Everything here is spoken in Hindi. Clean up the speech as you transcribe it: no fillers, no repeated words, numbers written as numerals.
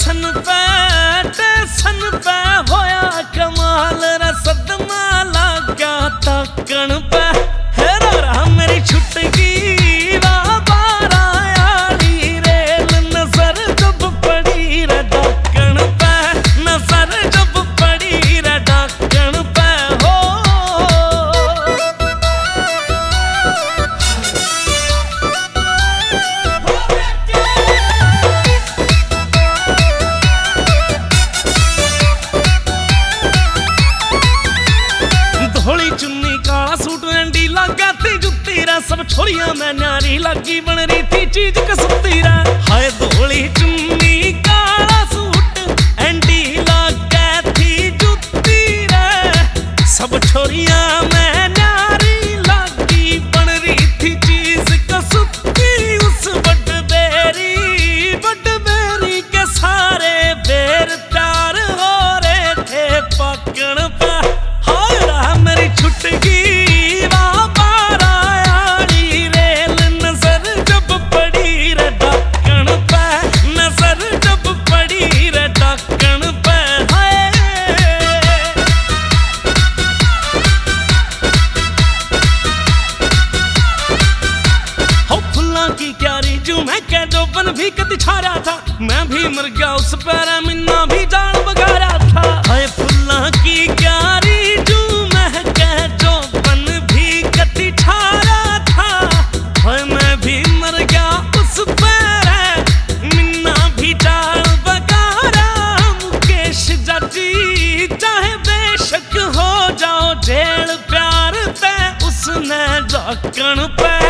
टेसन पे होया कमाल रसद माला क्या तकन पे हेरा मेरी छुटकी बारा आली रेल नजर जब पड़ी रे ढक्कन पे नजर जब पड़ी रे ढक्कन पे हो धोली चुन्नी काला सूट एंडी लगा ती जुत्ती रा सब छोरियां मैं न्यारी लगी बन रही थी चीज कसुती रा हाय धोली चुन्नी काला सूट एंडी लगा थी जुत्ती रा सब छोरियां मैं न्यारी लगी बन रही थी चीज कसुती उस बड़ बेरी के सारे बेर प्यार हो रहे थे पकड़ पे मेरी छुटकी बारा आली रेल नजर जब पड़ी रे ढक्कन पे नजर जब पड़ी रे ढक्कन पे हो फुल्ला की क्यारी जू मैं कह डोबन भी कदी छारा था मैं भी मर गया उस पैरा मिन्ना भी जान बगारा था हाय फुल्ला की क्यारी जू चाहे बेशक हो जाओ जेल प्यार ते उसने ढक्कन पे